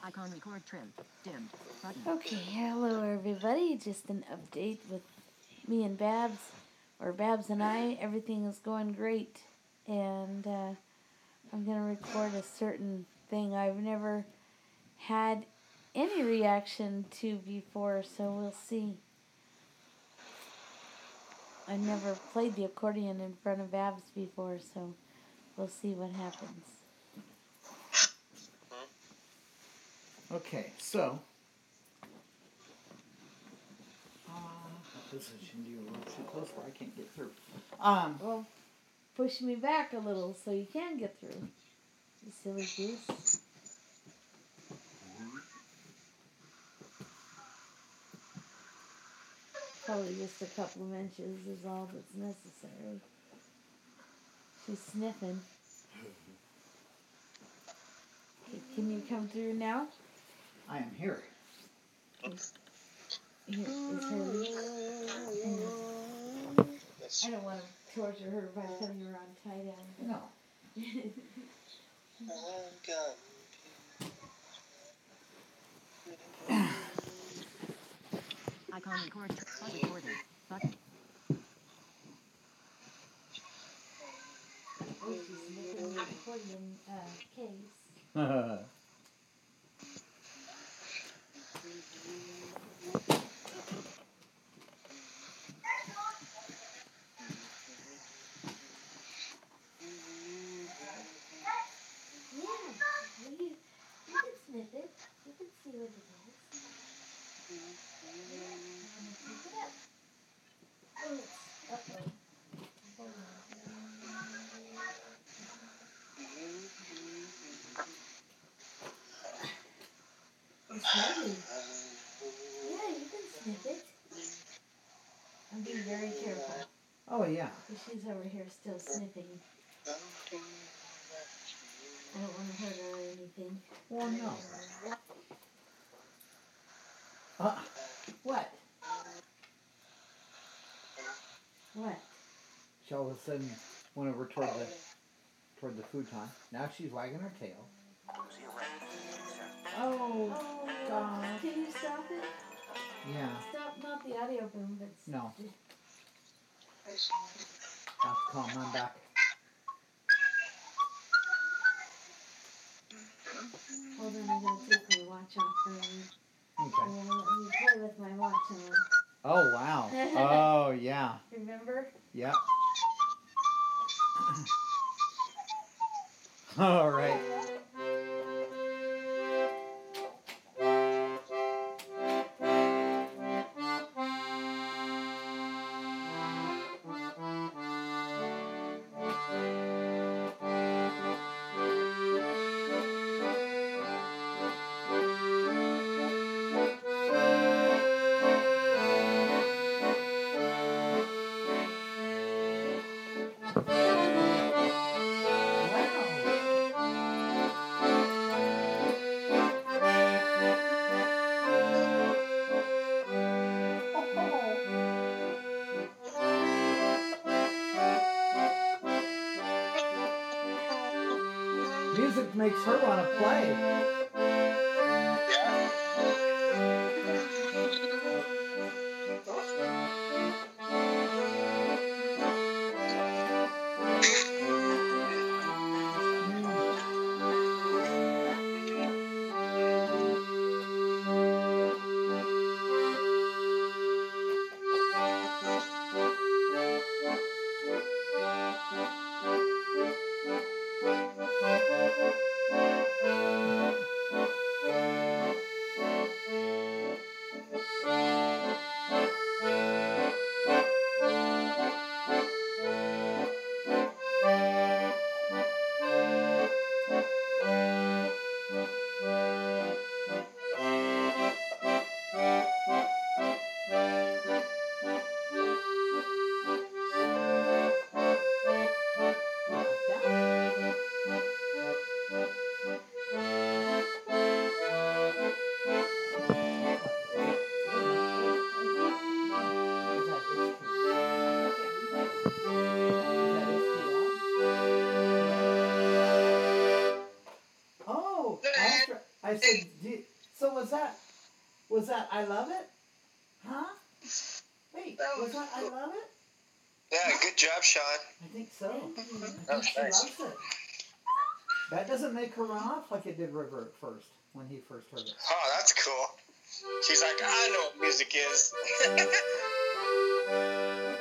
Icon record trim. Dimmed. Button. Okay, hello everybody. Just an update with me and Babs, or Babs and I. Everything is going great, and I'm gonna record a certain thing I've never had any reaction to before, so we'll see. I never played the accordion in front of Babs before, so we'll see what happens. Okay, so this is you a little too close where I can't get through. Well, push me back a little so you can get through. You silly goose. Probably just a couple of inches is all that's necessary. She's sniffing. Okay, can you come through now? I am here. Here is her. I don't want to torture her by putting her on tie-down. No. Icon record. Recording. Button. Oh, she's sniffing the accordion case. Yeah, you can sniff it. You can see what it is. I'm gonna pick it up. Oh, uh-oh. Hold on. It's heavy. Yeah, you can sniff it. I'm being very careful. Oh, yeah. Because she's over here still sniffing. I don't want to hurt her or anything. Well, no. What? What? She all of a sudden went over toward the futon. Now she's wagging her tail. Oh, God. Can you stop it? Yeah. Stop, not the audio boom, but... No. Have to calm on back. Hold on, I'm going to take my watch off for a minute. Okay. And let me play with my watch on. Oh, wow. Oh, yeah. Remember? Yep. All right. Music makes her want to play. So was that I Love It? Huh? Wait, was that I Love It? Yeah, good job, Sean. I think so. That was She nice. loves it. That doesn't make her run off like it did River at first, when he first heard it. Oh, that's cool. She's like, I know what music is.